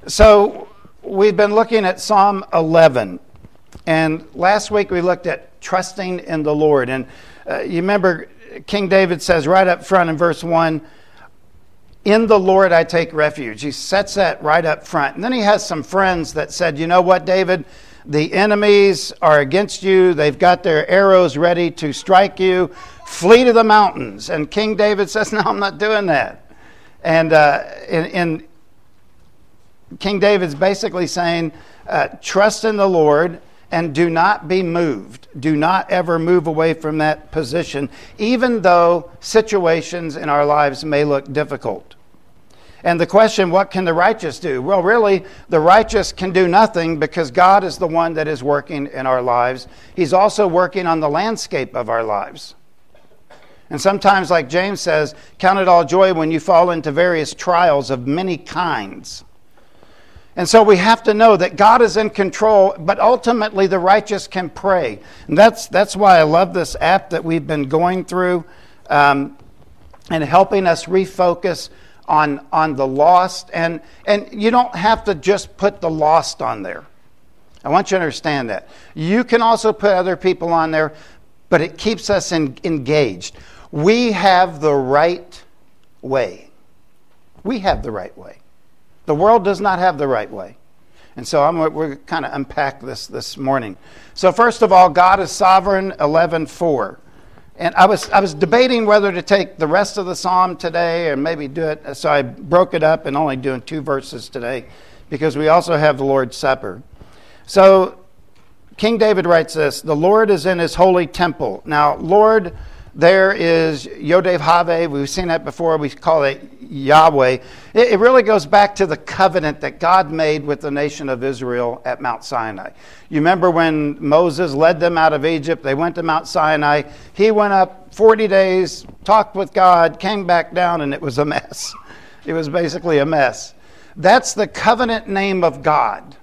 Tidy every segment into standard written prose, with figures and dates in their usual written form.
So we've been looking at Psalm 11, and last week we looked at trusting in the Lord. And you remember King David says right up front in verse 1, "In the Lord I take refuge." He sets that right up front. And then he has some friends that said, "You know what, David? The enemies are against you. They've got their arrows ready to strike you. Flee to the mountains." And King David says, "No, I'm not doing that." And in King David's basically saying, trust in the Lord and do not be moved. Do not ever move away from that position, even though situations in our lives may look difficult. And the question, what can the righteous do? Well, really, the righteous can do nothing because God is the one that is working in our lives. He's also working on the landscape of our lives. And sometimes, like James says, count it all joy when you fall into various trials of many kinds. And so we have to know that God is in control, but ultimately the righteous can pray. And that's why I love this app that we've been going through and helping us refocus on the lost. And you don't have to just put the lost on there. I want you to understand that. You can also put other people on there, but it keeps us engaged. We have the right way. We have the right way. The world does not have the right way. And so we're going to kind of unpack this morning. So first of all, God is sovereign, 11:4. And I was debating whether to take the rest of the psalm today or maybe do it. So I broke it up and only doing 2 verses today because we also have the Lord's Supper. So King David writes this, "The Lord is in his holy temple." Now, Lord, there is Yod-Heh-Vav. We've seen that before. We call it Yahweh. It really goes back to the covenant that God made with the nation of Israel at Mount Sinai. You remember when Moses led them out of Egypt, they went to Mount Sinai. He went up 40 days, talked with God, came back down, and it was a mess. It was basically a mess. That's the covenant name of God.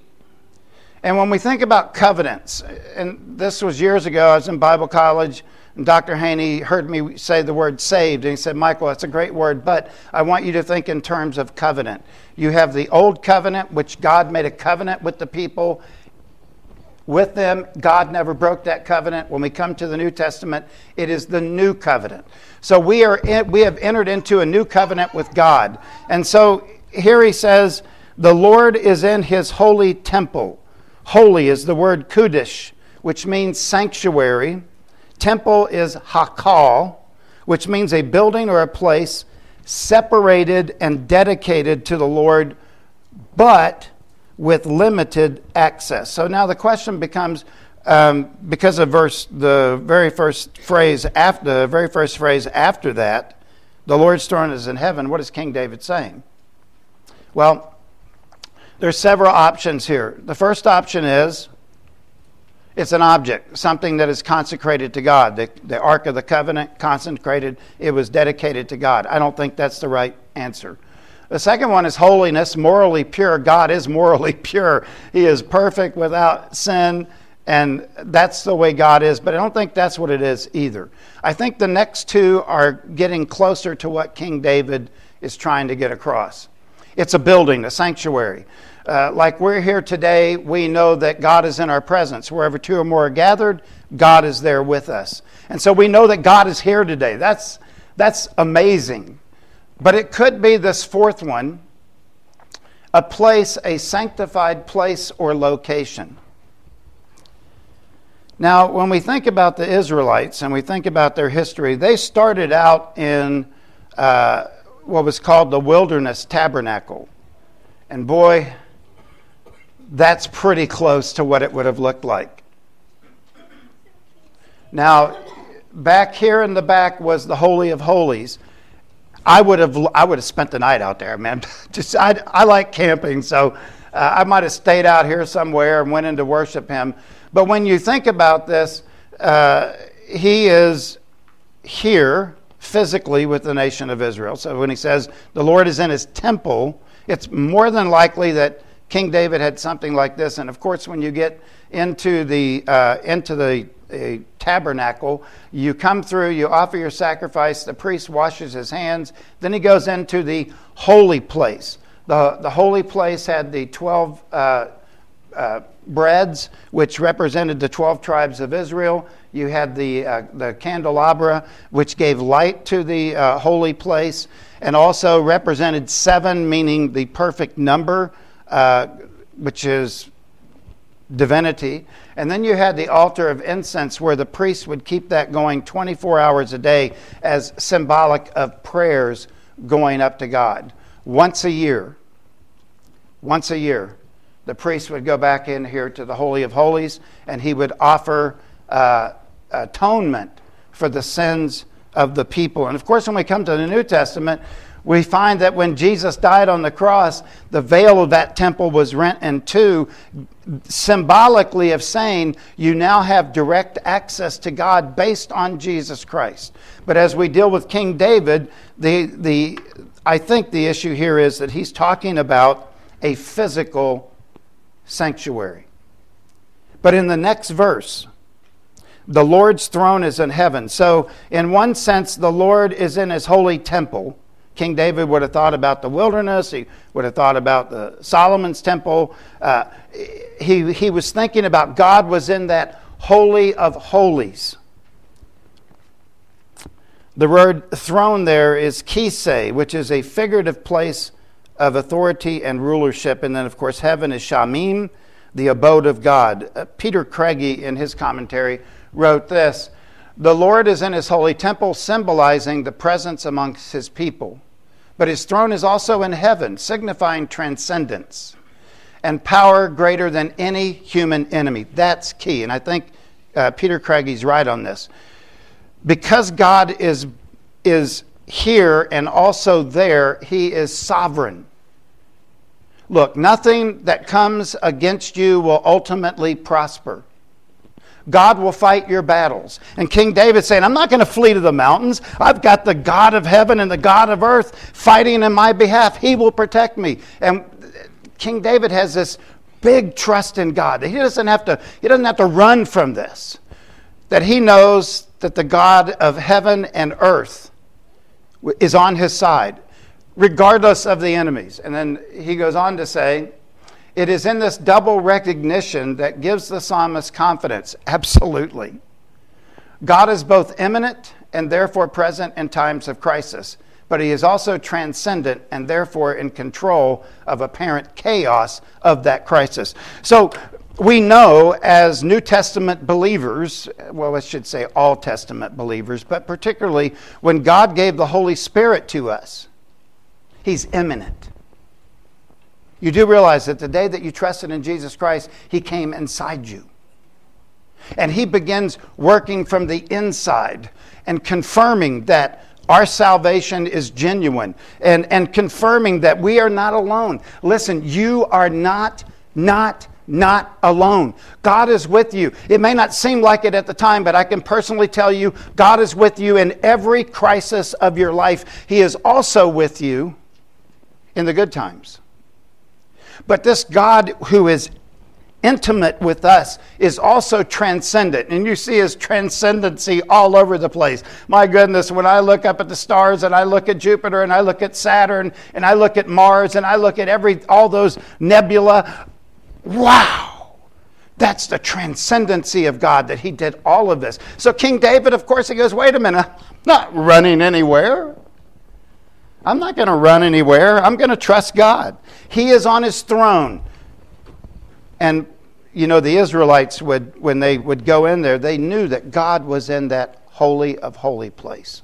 And when we think about covenants, and this was years ago, I was in Bible college, and Dr. Haney heard me say the word saved, and he said, "Michael, that's a great word, but I want you to think in terms of covenant. You have the old covenant, which God made a covenant with the people. With them, God never broke that covenant. When we come to the New Testament, it is the new covenant. So we have entered into a new covenant with God. And so here he says, the Lord is in his holy temple. Holy is the word Kudesh, which means sanctuary. Temple is Hakal, which means a building or a place separated and dedicated to the Lord, but with limited access. So now the question becomes, because of the very first phrase after that, the Lord's throne is in heaven. What is King David saying? Well, there's several options here. The first option is it's an object, something that is consecrated to God. The Ark of the Covenant, consecrated, it was dedicated to God. I don't think that's the right answer. The second one is holiness, morally pure. God is morally pure. He is perfect without sin, and that's the way God is. But I don't think that's what it is either. I think the next two are getting closer to what King David is trying to get across. It's a building, a sanctuary. Like we're here today, we know that God is in our presence. Wherever 2 or more are gathered, God is there with us. And so we know that God is here today. That's amazing. But it could be this fourth one, a place, a sanctified place or location. Now, when we think about the Israelites and we think about their history, they started out in what was called the wilderness tabernacle. And boy, that's pretty close to what it would have looked like. Now, back here in the back was the Holy of Holies. I would have spent the night out there, man. I like camping, so I might have stayed out here somewhere and went in to worship him. But when you think about this, he is here physically with the nation of Israel. So when he says the Lord is in his temple, it's more than likely that King David had something like this. And of course, when you get into the tabernacle, you come through, you offer your sacrifice, the priest washes his hands, then he goes into the holy place. The holy place had the 12 breads, which represented the 12 tribes of Israel. You had the candelabra, which gave light to the holy place, and also represented 7, meaning the perfect number, which is divinity. And then you had the altar of incense, where the priest would keep that going 24 hours a day as symbolic of prayers going up to God. Once a year, the priest would go back in here to the Holy of Holies, and he would offer atonement for the sins of the people. And of course, when we come to the New Testament, we find that when Jesus died on the cross, the veil of that temple was rent in two, symbolically of saying you now have direct access to God based on Jesus Christ. But as we deal with King David, I think the issue here is that he's talking about a physical sanctuary. But in the next verse, the Lord's throne is in heaven. So in one sense, the Lord is in his holy temple. King David would have thought about the wilderness. He would have thought about the Solomon's temple. He was thinking about God was in that holy of holies. The word throne there is kisei, which is a figurative place of authority and rulership. And then, of course, heaven is shamim, the abode of God. Peter Craigie, in his commentary, wrote this: the Lord is in his holy temple, symbolizing the presence amongst his people. But his throne is also in heaven, signifying transcendence and power greater than any human enemy. That's key. And I think Peter Craigie's right on this. Because God is here and also there, he is sovereign. Look, nothing that comes against you will ultimately prosper. God will fight your battles. And King David saying, I'm not going to flee to the mountains. I've got the God of heaven and the God of earth fighting in my behalf. He will protect me. And King David has this big trust in God. He doesn't have to run from this. That he knows that the God of heaven and earth is on his side, regardless of the enemies. And then he goes on to say, it is in this double recognition that gives the psalmist confidence. Absolutely. God is both immanent and therefore present in times of crisis, but he is also transcendent and therefore in control of apparent chaos of that crisis. So we know as New Testament believers, well, I should say all Testament believers, but particularly when God gave the Holy Spirit to us, he's immanent. You do realize that the day that you trusted in Jesus Christ, he came inside you. And he begins working from the inside and confirming that our salvation is genuine and confirming that we are not alone. Listen, you are not alone. God is with you. It may not seem like it at the time, but I can personally tell you, God is with you in every crisis of your life. He is also with you in the good times. But this God who is intimate with us is also transcendent. And you see his transcendency all over the place. My goodness, when I look up at the stars and I look at Jupiter and I look at Saturn and I look at Mars and I look at all those nebula, wow! That's the transcendency of God, that he did all of this. So King David, of course, he goes, wait a minute, I'm not running anywhere. I'm not going to run anywhere. I'm going to trust God. He is on his throne. And, you know, the Israelites, when they would go in there, they knew that God was in that holy of holy place.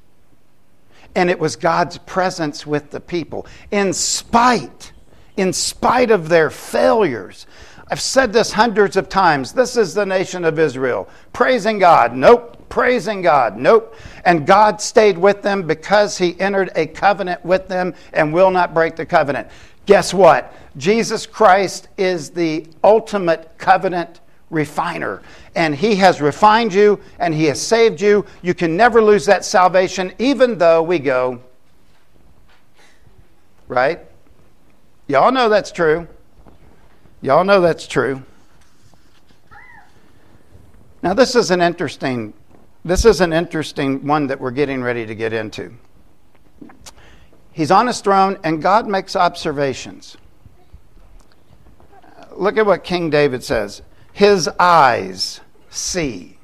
And it was God's presence with the people. In spite of their failures. I've said this hundreds of times. This is the nation of Israel. Praising God. Nope. Praising God. Nope. And God stayed with them because he entered a covenant with them and will not break the covenant. Guess what? Jesus Christ is the ultimate covenant refiner. And he has refined you and he has saved you. You can never lose that salvation, even though we go, right? Y'all know that's true. Y'all know that's true. Now this is an interesting one that we're getting ready to get into. He's on his throne, and God makes observations. Look at what King David says. His eyes see.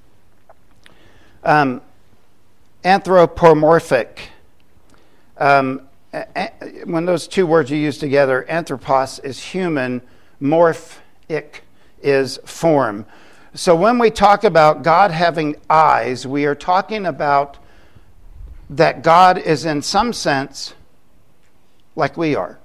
Anthropomorphic. When those two words are used together, anthropos is human, morphic is form. So when we talk about God having eyes, we are talking about that God is in some sense like we are.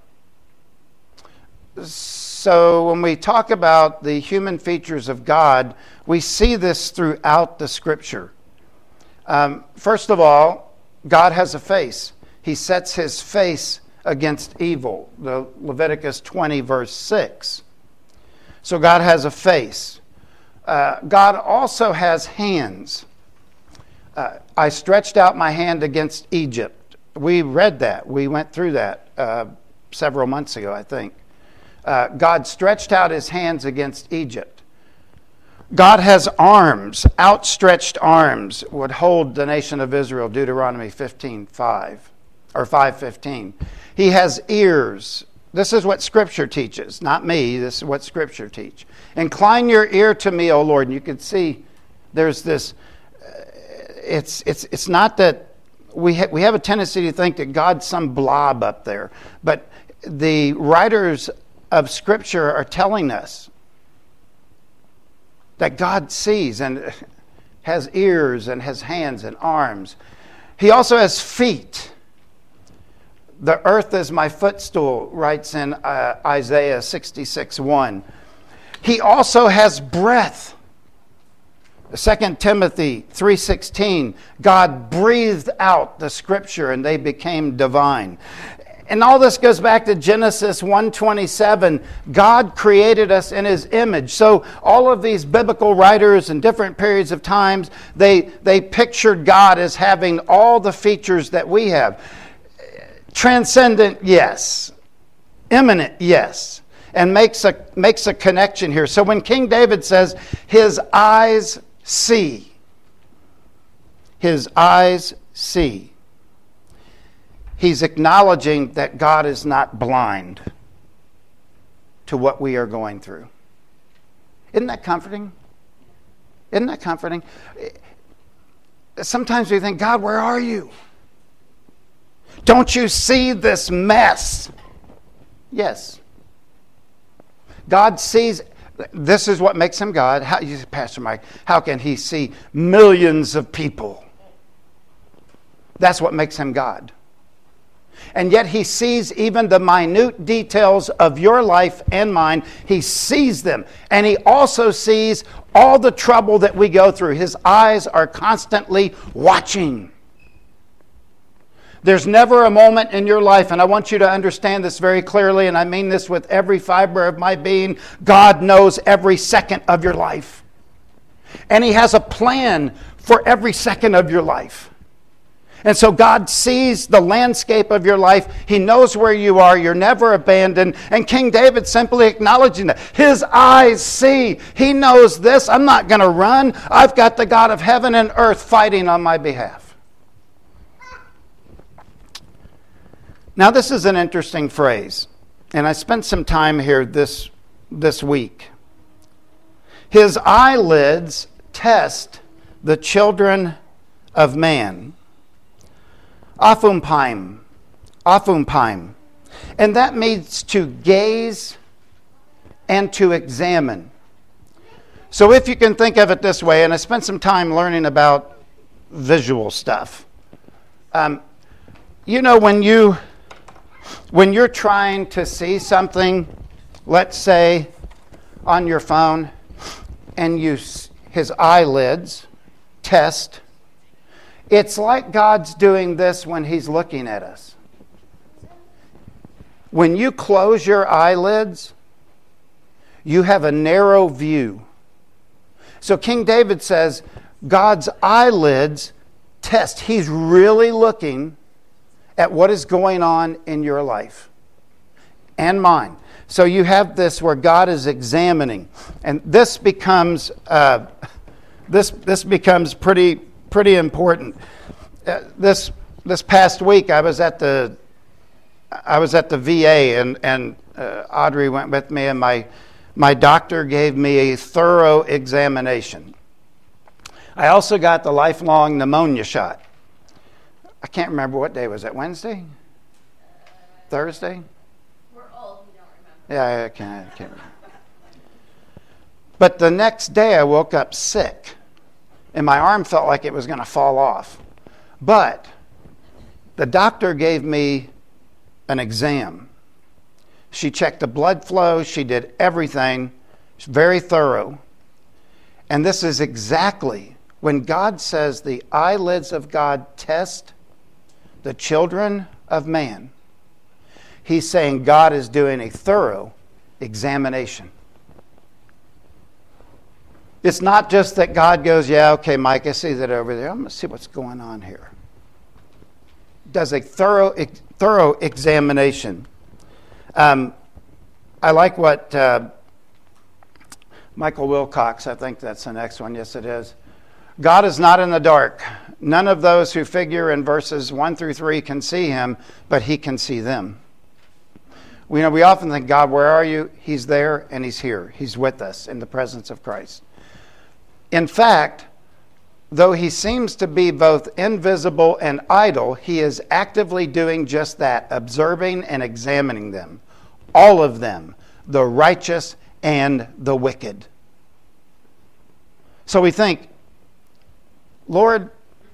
So when we talk about the human features of God, we see this throughout the Scripture. First of all, God has a face. He sets his face against evil. The Leviticus 20, verse 6. So God has a face. God also has hands. I stretched out my hand against Egypt. We read that. We went through that several months ago, I think. God stretched out his hands against Egypt. God has arms, outstretched arms would hold the nation of Israel, Deuteronomy 15:5 or 5:15. He has ears. This is what Scripture teaches, not me. This is what Scripture teaches. Incline your ear to me, O Lord. And you can see there's this. It's not that we have a tendency to think that God's some blob up there, but the writers of Scripture are telling us that God sees and has ears and has hands and arms. He also has feet. The earth is my footstool, writes in Isaiah 66:1. He also has breath. 2 Timothy 3:16, God breathed out the Scripture and they became divine. And all this goes back to Genesis 1:27. God created us in his image. So all of these biblical writers in different periods of times, they pictured God as having all the features that we have. Transcendent, yes. Immanent, yes. And makes a connection here. So when King David says, his eyes see. His eyes see. He's acknowledging that God is not blind to what we are going through. Isn't that comforting? Isn't that comforting? Sometimes we think, God, where are you? Don't you see this mess? Yes. God sees. This is what makes him God. You say, Pastor Mike, how can he see millions of people? That's what makes him God. And yet he sees even the minute details of your life and mine. He sees them. And he also sees all the trouble that we go through. His eyes are constantly watching. There's never a moment in your life, and I want you to understand this very clearly, and I mean this with every fiber of my being, God knows every second of your life. And he has a plan for every second of your life. And so God sees the landscape of your life. He knows where you are. You're never abandoned. And King David simply acknowledging that. His eyes see. He knows this. I'm not going to run. I've got the God of heaven and earth fighting on my behalf. Now this is an interesting phrase. And I spent some time here this week. His eyelids test the children of man. Aphumpaim. And that means to gaze and to examine. So if you can think of it this way, and I spent some time learning about visual stuff. You know, when you're trying to see something, let's say on your phone, and his eyelids test, it's like God's doing this when he's looking at us. When you close your eyelids, you have a narrow view. So King David says, God's eyelids test. He's really looking at what is going on in your life and mine. So you have this where God is examining, and this becomes pretty important. This past week, I was at the I was at the VA, and Audrey went with me, and my doctor gave me a thorough examination. I also got the lifelong pneumonia shot. I can't remember what day was that. Wednesday? Thursday? We're old, we don't remember. Yeah, I can't remember. But the next day I woke up sick, and my arm felt like it was going to fall off. But the doctor gave me an exam. She checked the blood flow. She did everything. It's very thorough. And this is exactly when God says the eyelids of God test the children of man. He's saying God is doing a thorough examination. It's not just that God goes, yeah, okay, Mike, I see that over there. I'm going to see what's going on here. Does a thorough examination. I like what Michael Wilcox, I think that's the next one. Yes, it is. God is not in the dark. None of those who figure in verses 1 through 3 can see him, but he can see them. We often think, God, where are you? He's there and he's here. He's with us in the presence of Christ. In fact, though he seems to be both invisible and idle, he is actively doing just that, observing and examining them. All of them, the righteous and the wicked. So we think, Lord,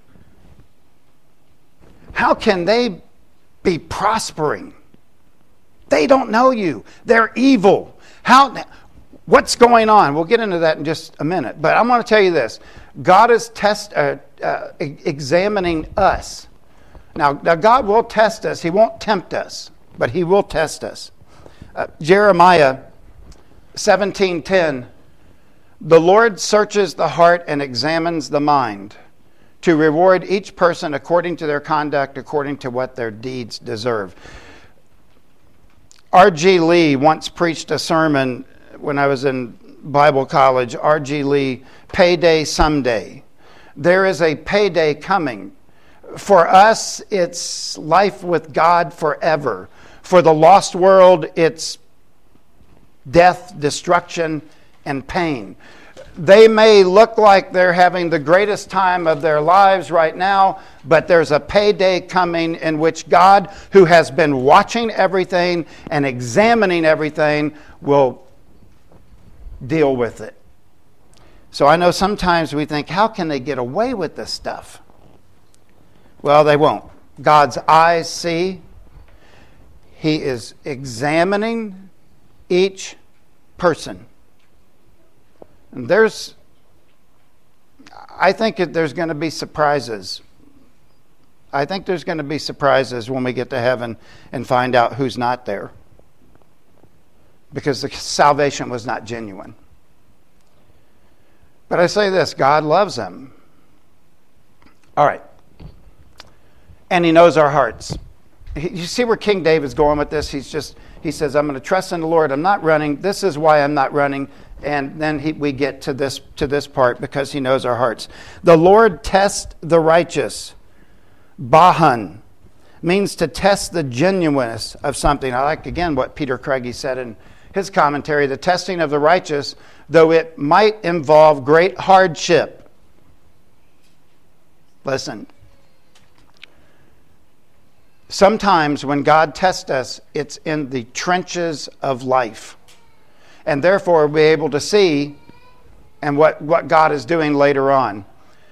how can they be prospering? They don't know you. They're evil. What's going on? We'll get into that in just a minute. But I'm going to tell you this. God is examining us. Now, God will test us. He won't tempt us, but he will test us. Jeremiah 17:10, the Lord searches the heart and examines the mind to reward each person according to their conduct, according to what their deeds deserve. R.G. Lee once preached a sermon when I was in Bible college. R.G. Lee, payday someday. There is a payday coming. For us, it's life with God forever. For the lost world, it's death, destruction, and pain. They may look like they're having the greatest time of their lives right now, but there's a payday coming in which God, who has been watching everything and examining everything, will deal with it. So I know sometimes we think, how can they get away with this stuff? Well, they won't. God's eyes see. He is examining each person. And I think there's going to be surprises. I think there's going to be surprises when we get to heaven and find out who's not there. Because the salvation was not genuine. But I say this, God loves them. All right. And he knows our hearts. You see where King David's going with this? He says, I'm going to trust in the Lord. I'm not running. This is why I'm not running. And then we get to this part because he knows our hearts. The Lord tests the righteous. Bahan means to test the genuineness of something. I like, again, what Peter Craigie said in his commentary. The testing of the righteous, though it might involve great hardship. Listen. Sometimes when God tests us, it's in the trenches of life. And therefore, we'll be able to see and what God is doing later on.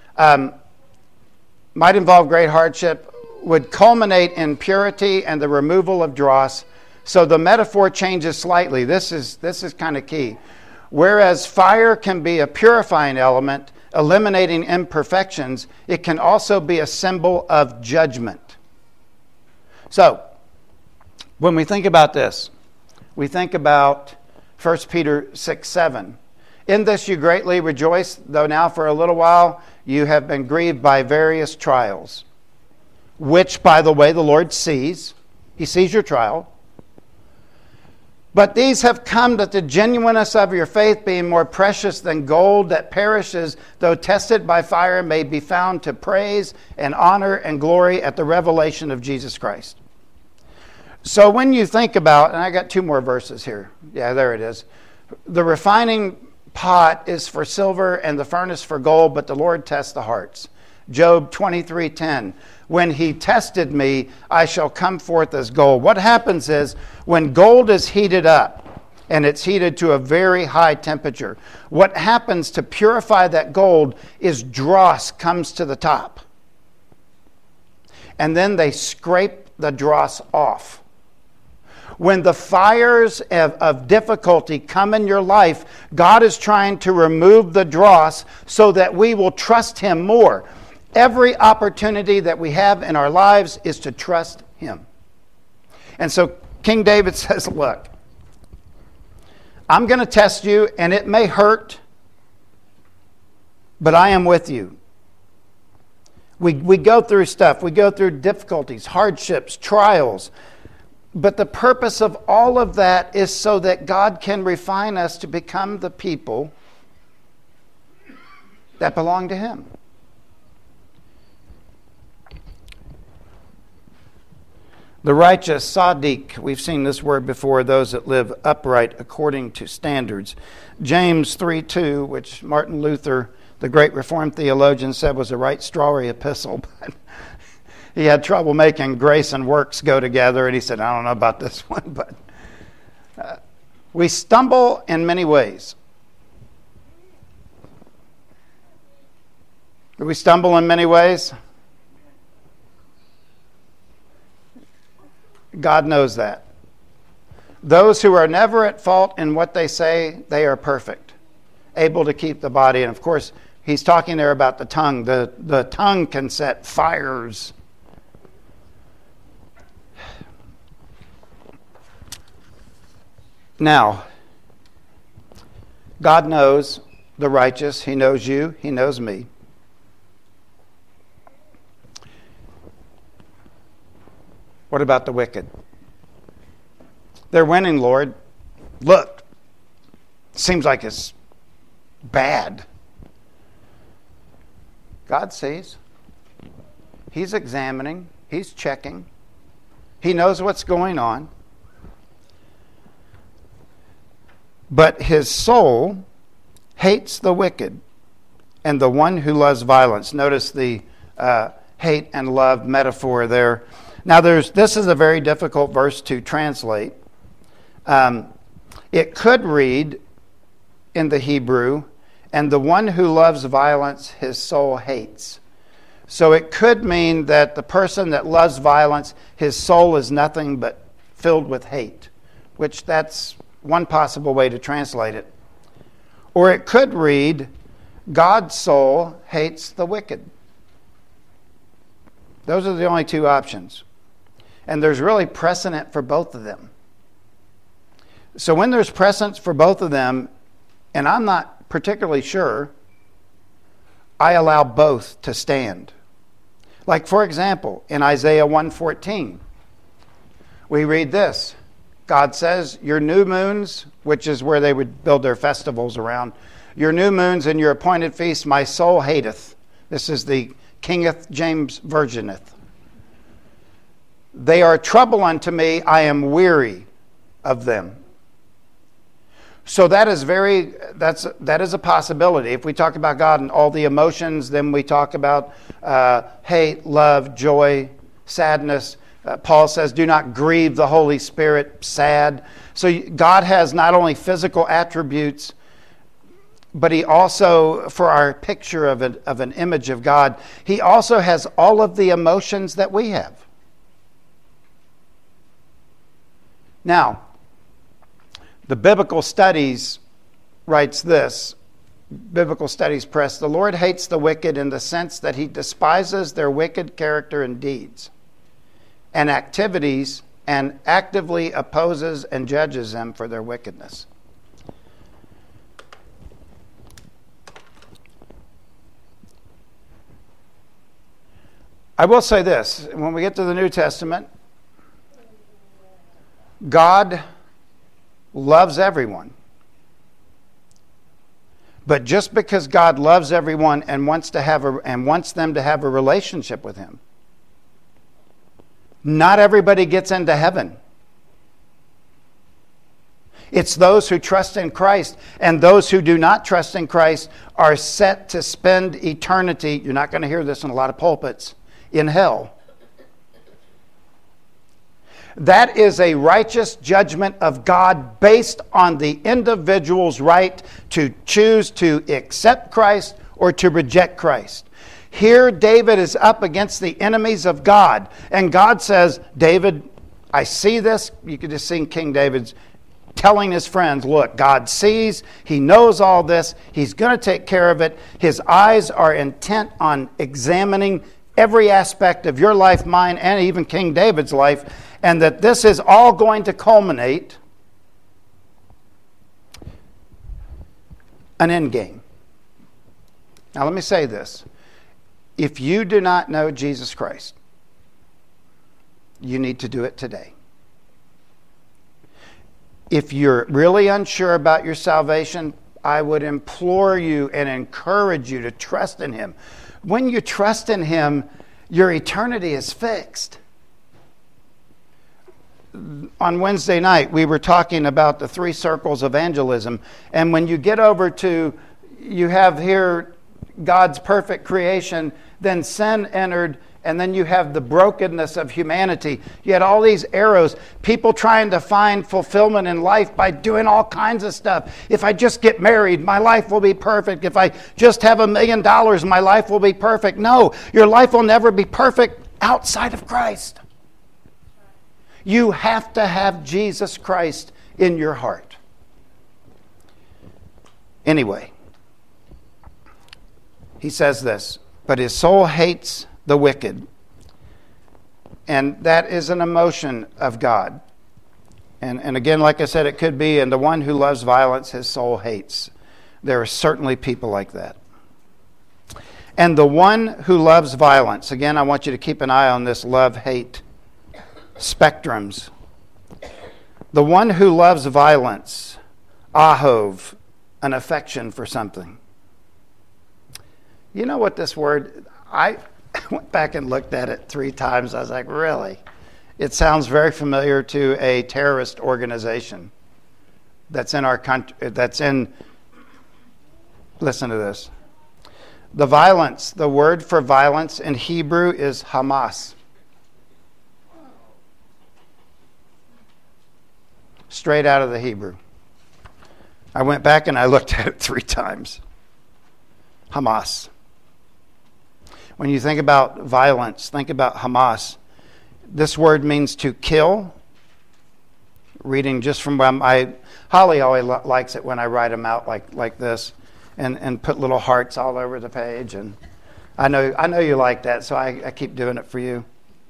Might involve great hardship, would culminate in purity and the removal of dross. So the metaphor changes slightly. This is kind of key. Whereas fire can be a purifying element, eliminating imperfections, it can also be a symbol of judgment. So, when we think about this, we think about 1 Peter 6:7. In this you greatly rejoice, though now for a little while you have been grieved by various trials, which, by the way, the Lord sees. He sees your trial. But these have come that the genuineness of your faith, being more precious than gold that perishes, though tested by fire, may be found to praise and honor and glory at the revelation of Jesus Christ. So when you think about, and I got two more verses here. Yeah, there it is. The refining pot is for silver and the furnace for gold, but the Lord tests the hearts. Job 23:10. When he tested me, I shall come forth as gold. What happens is when gold is heated up, and it's heated to a very high temperature, what happens to purify that gold is dross comes to the top. And then they scrape the dross off. When the fires of difficulty come in your life, God is trying to remove the dross so that we will trust Him more. Every opportunity that we have in our lives is to trust Him. And so King David says, look, I'm going to test you, and it may hurt, but I am with you. We go through stuff. We go through difficulties, hardships, trials. But the purpose of all of that is so that God can refine us to become the people that belong to Him. The righteous, Sadiq, we've seen this word before, those that live upright according to standards. James 3:2, which Martin Luther, the great Reformed theologian, said was a right strawy epistle, but he had trouble making grace and works go together, and he said, I don't know about this one, but we stumble in many ways. Do we stumble in many ways? God knows that. Those who are never at fault in what they say, they are perfect, able to keep the body. And of course, he's talking there about the tongue. The tongue can set fires. Now, God knows the righteous. He knows you. He knows me. What about the wicked? They're winning, Lord. Look, seems like it's bad. God sees. He's examining. He's checking. He knows what's going on. But his soul hates the wicked and the one who loves violence. Notice the hate and love metaphor there. Now, this is a very difficult verse to translate. It could read in the Hebrew, and the one who loves violence, his soul hates. So it could mean that the person that loves violence, his soul is nothing but filled with hate, which that's one possible way to translate it. Or it could read, God's soul hates the wicked. Those are the only two options. And there's really precedent for both of them. So when there's precedent for both of them, and I'm not particularly sure, I allow both to stand. Like, for example, in Isaiah 1:14, we read this. God says, your new moons, which is where they would build their festivals around, your new moons and your appointed feasts, my soul hateth. This is the King James Versioneth. They are trouble unto me, I am weary of them. So that is a possibility. If we talk about God and all the emotions, then we talk about hate, love, joy, sadness. Paul says, do not grieve the Holy Spirit, sad. So God has not only physical attributes, but he also, for our picture of an image of God, he also has all of the emotions that we have. Now, the Biblical Studies writes this, Biblical Studies Press, the Lord hates the wicked in the sense that he despises their wicked character and deeds and activities and actively opposes and judges them for their wickedness. I will say this, when we get to the New Testament, God loves everyone. But just because God loves everyone and wants them to have a relationship with him, not everybody gets into heaven. It's those who trust in Christ, and those who do not trust in Christ are set to spend eternity, you're not going to hear this in a lot of pulpits, in hell. That is a righteous judgment of God based on the individual's right to choose to accept Christ or to reject Christ. Here, David is up against the enemies of God. And God says, David, I see this. You could just see King David's telling his friends, look, God sees. He knows all this. He's going to take care of it. His eyes are intent on examining every aspect of your life, mine, and even King David's life. And that this is all going to culminate an end game. Now let me say this. If you do not know Jesus Christ, you need to do it today. If you're really unsure about your salvation, I would implore you and encourage you to trust in Him. When you trust in Him, your eternity is fixed. On Wednesday night, we were talking about the 3 circles of evangelism. And when you get over to, you have here God's perfect creation, then sin entered, and then you have the brokenness of humanity. You had all these arrows, people trying to find fulfillment in life by doing all kinds of stuff. If I just get married, my life will be perfect. If I just have $1 million, my life will be perfect. No, your life will never be perfect outside of Christ. You have to have Jesus Christ in your heart. Anyway, he says this, but his soul hates the wicked. And that is an emotion of God. And again, like I said, it could be, and the one who loves violence, his soul hates. There are certainly people like that. And the one who loves violence, again, I want you to keep an eye on this love-hate spectrums. The one who loves violence, ahov, an affection for something. You know what this word, I went back and looked at it 3 times. I was like, really? It sounds very familiar to a terrorist organization that's in our country, listen to this. The violence, the word for violence in Hebrew is Hamas. Straight out of the Hebrew. I went back and I looked at it 3 times. Hamas. When you think about violence, think about Hamas. This word means to kill. Reading just from Holly always likes it when I write them out like this, and put little hearts all over the page. And I know you like that, so I keep doing it for you.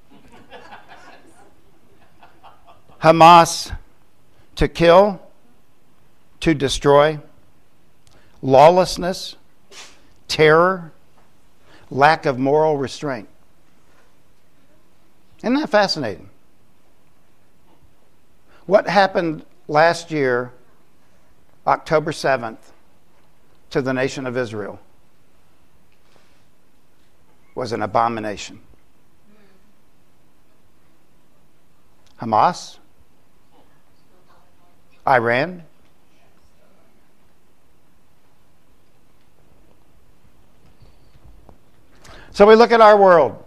Hamas. To kill, to destroy, lawlessness, terror, lack of moral restraint. Isn't that fascinating? What happened last year, October 7th, to the nation of Israel was an abomination. Hamas, Iran, so we look at our world.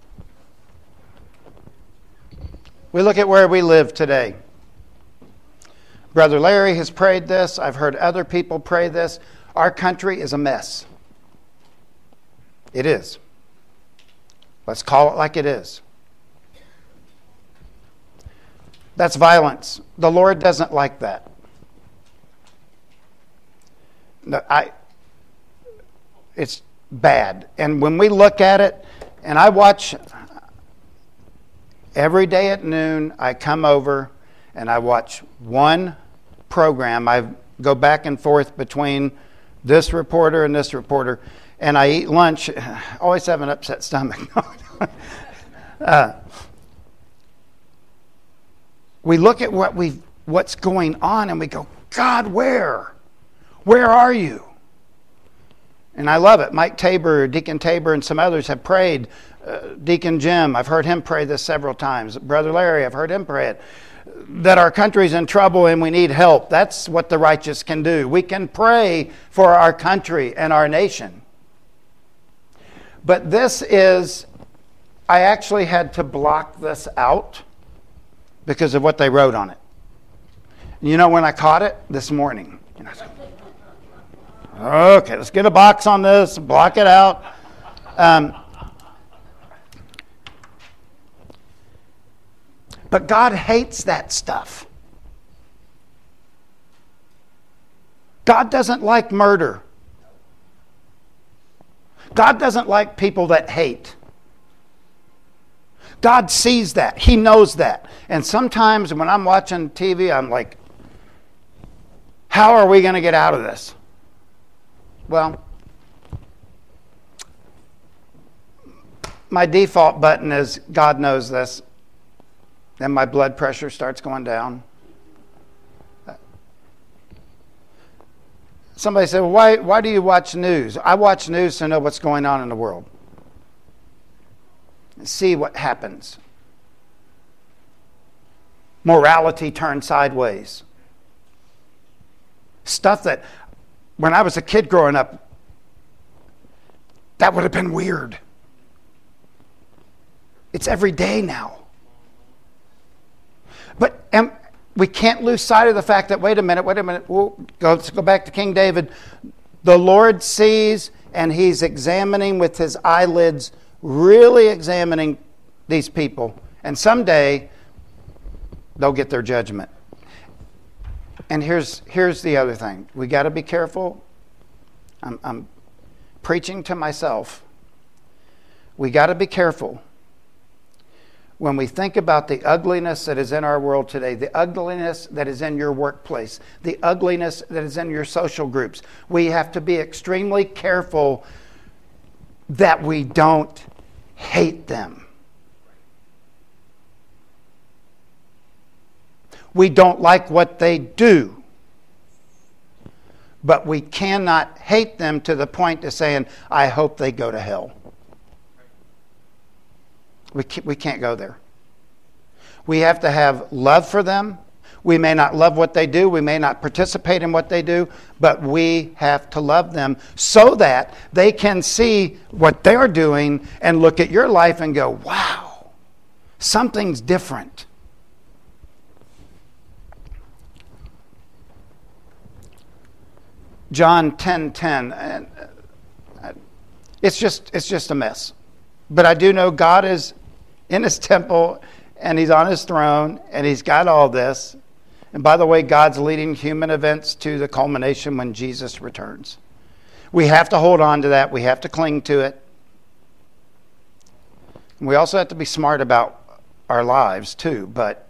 We look at where we live today. Brother Larry has prayed this. I've heard other people pray this. Our country is a mess. It is. Let's call it like it is. That's violence. The Lord doesn't like that. No, it's bad. And when we look at it, and I watch every day at noon, I come over and I watch one program. I go back and forth between this reporter and this reporter, and I eat lunch. I always have an upset stomach. We look at what's going on and we go, God, where? Where are you? And I love it. Mike Tabor, Deacon Tabor, and some others have prayed. Deacon Jim, I've heard him pray this several times. Brother Larry, I've heard him pray it. that our country's in trouble and we need help. That's what the righteous can do. We can pray for our country and our nation. But I actually had to block this out because of what they wrote on it. You know when I caught it? This morning. And I said, okay, let's get a box on this, block it out. But God hates that stuff. God doesn't like murder. God doesn't like people that hate. God sees that. He knows that. And sometimes when I'm watching TV, I'm like, how are we going to get out of this? Well, my default button is God knows this. Then my blood pressure starts going down. Somebody said, well, why do you watch news? I watch news to know what's going on in the world. See what happens. Morality turned sideways. Stuff that, when I was a kid growing up, that would have been weird. It's every day now. But we can't lose sight of the fact that, wait a minute. Let's go back to King David. The Lord sees, and he's examining with his eyelids, really examining these people. And someday, they'll get their judgment. And here's the other thing. We got to be careful. I'm preaching to myself. We got to be careful when we think about the ugliness that is in our world today, the ugliness that is in your workplace, the ugliness that is in your social groups. We have to be extremely careful that we don't hate them. We don't like what they do. But we cannot hate them to the point of saying, I hope they go to hell. We can't go there. We have to have love for them. We may not love what they do. We may not participate in what they do. But we have to love them so that they can see what they're doing and look at your life and go, wow, something's different. John 10:10. It's just a mess. But I do know God is in his temple and he's on his throne and he's got all this. And by the way, God's leading human events to the culmination when Jesus returns. We have to hold on to that. We have to cling to it. And we also have to be smart about our lives too. But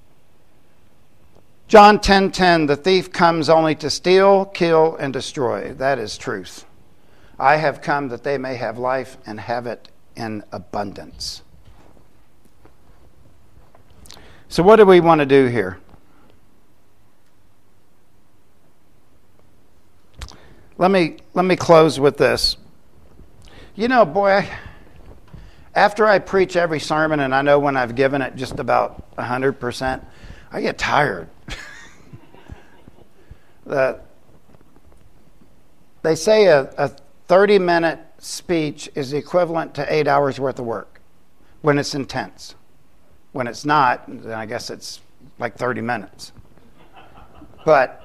John 10:10, the thief comes only to steal, kill, and destroy. That is truth. I have come that they may have life and have it in abundance. So what do we want to do here? Let me close with this. You know, boy, after I preach every sermon, and I know when I've given it just about 100%, I get tired. They say a 30-minute speech is the equivalent to 8 hours worth of work when it's intense. When it's not, then I guess it's like 30 minutes. But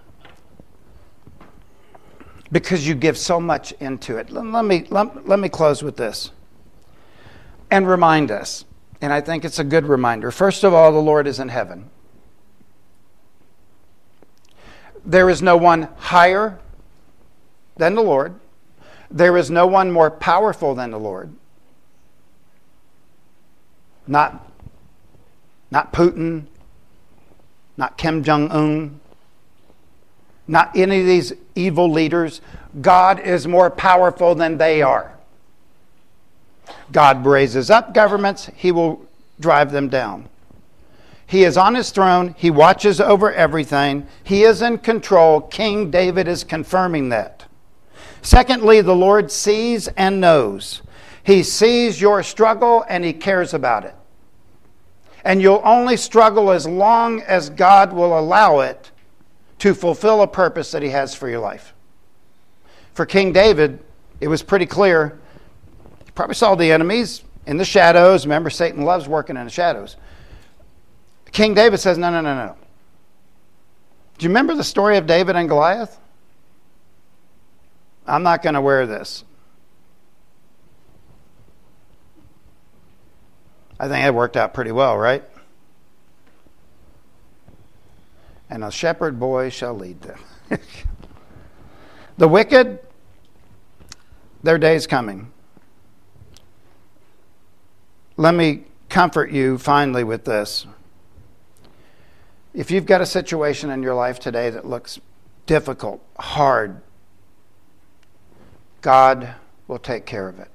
because you give so much into it. Let me close with this and remind us, and I think it's a good reminder. First of all, the Lord is in heaven. There is no one higher than the Lord. There is no one more powerful than the Lord. Not Putin, not Kim Jong-un, not any of these evil leaders. God is more powerful than they are. God raises up governments, he will drive them down. He is on his throne. He watches over everything. He is in control. King David is confirming that. Secondly, the Lord sees and knows. He sees your struggle and he cares about it. And you'll only struggle as long as God will allow it to fulfill a purpose that he has for your life. For King David, it was pretty clear. He probably saw the enemies in the shadows. Remember, Satan loves working in the shadows. King David says, no. Do you remember the story of David and Goliath? I'm not going to wear this. I think it worked out pretty well, right? And a shepherd boy shall lead them. The wicked, their day's coming. Let me comfort you finally with this. If you've got a situation in your life today that looks difficult, hard, God will take care of it.